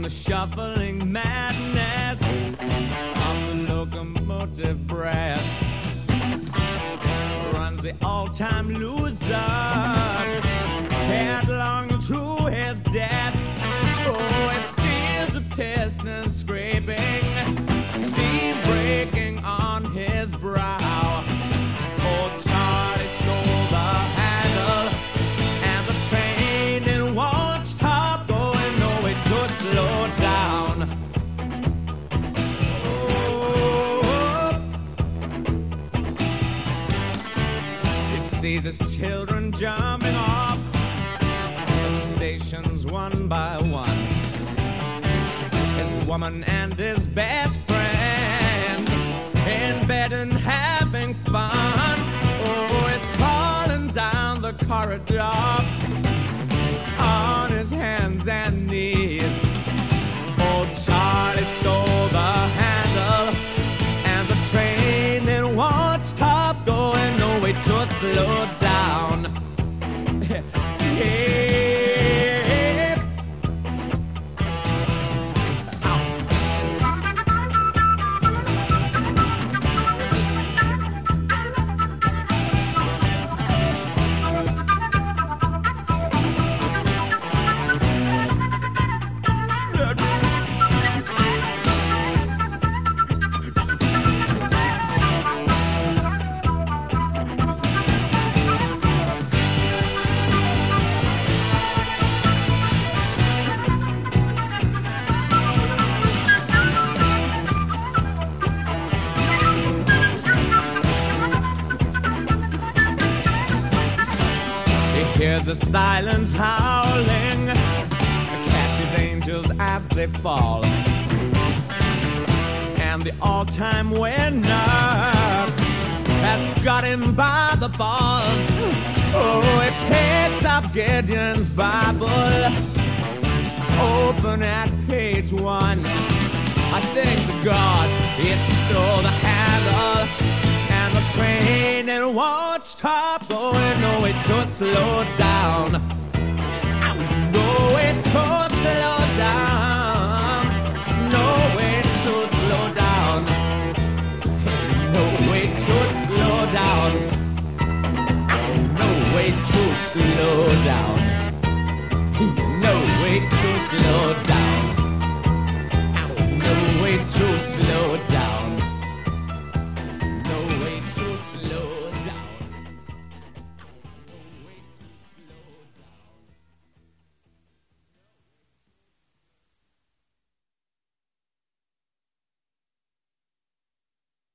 the shuffling madness of the locomotive breath runs the all-time loser headlong to his death. Oh, it feels the piston scraping, steam breaking on his brow. Old Charlie stole the handle, and the train it won't stop going. No, it could slow down. Oh, he sees his children jumping off the stations one by one. His woman and his best friend in bed and having fun. Oh, he's crawling down the corridor on his hands and knees. Old Charlie stole the handle, and the train it won't stop going. No way to slow down. Yeah. Hears the silence howling, catches angels as they fall, and the all-time winner has got him by the balls. Oh, he picks up Gideon's Bible, open at page 1. I thank the God he stole the handle, and the train it won't stop going. No, it could slow down. No, it could slow down. No, it could slow down. No, it could slow down. No, it could slow down. No, it could slow down.